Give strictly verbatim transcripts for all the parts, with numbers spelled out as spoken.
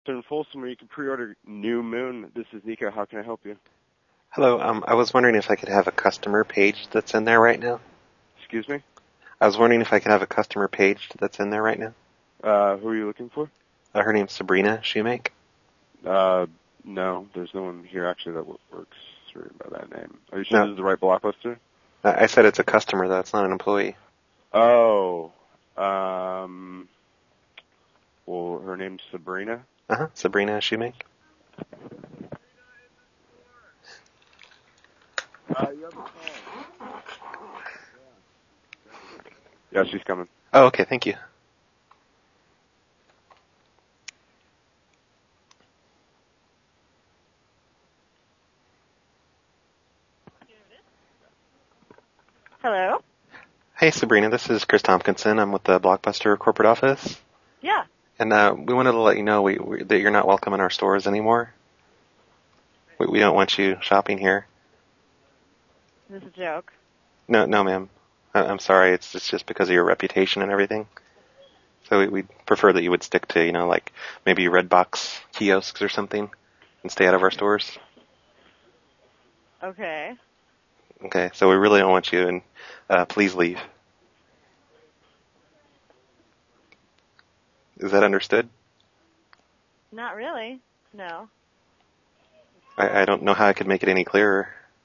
in Folsom where you can pre-order New Moon. This is Nico. How can I help you? Hello, um, I was wondering if I could have a customer page that's in there right now. Excuse me? I was wondering if I could have a customer page that's in there right now. Uh, who are you looking for? Uh, her name's Sabrina Shoemake. Uh, no, there's no one here actually that w- works through by that name. Are you sure No. this is the right Blockbuster? I I said it's a customer, though. It's not an employee. Oh, um, well, her name's Sabrina. Uh-huh, Sabrina Shoemake. Uh, you have a call. Yeah, she's coming. Oh, okay, thank you. Hello? Hey, Sabrina, this is Chris Tompkinson. I'm with the Blockbuster corporate office. Yeah. And uh, we wanted to let you know we, we, that you're not welcome in our stores anymore. We, we don't want you shopping here. Is this a joke? No, no, ma'am. I, I'm sorry. It's, it's just because of your reputation and everything. So we, we'd prefer that you would stick to, you know, like maybe Redbox kiosks or something and stay out of our stores. Okay. Okay, so we really don't want you, and uh, please leave. Is that understood? Not really. No. I, I don't know how I could make it any clearer.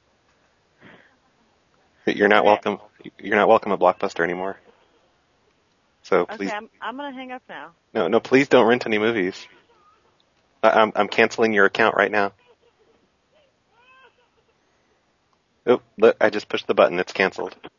You're not Okay. welcome. You're not welcome at Blockbuster anymore. So Okay, please, I'm I'm gonna hang up now. no, no, please don't rent any movies. I, I'm I'm canceling your account right now. Oh, look, I just pushed the button. It's canceled.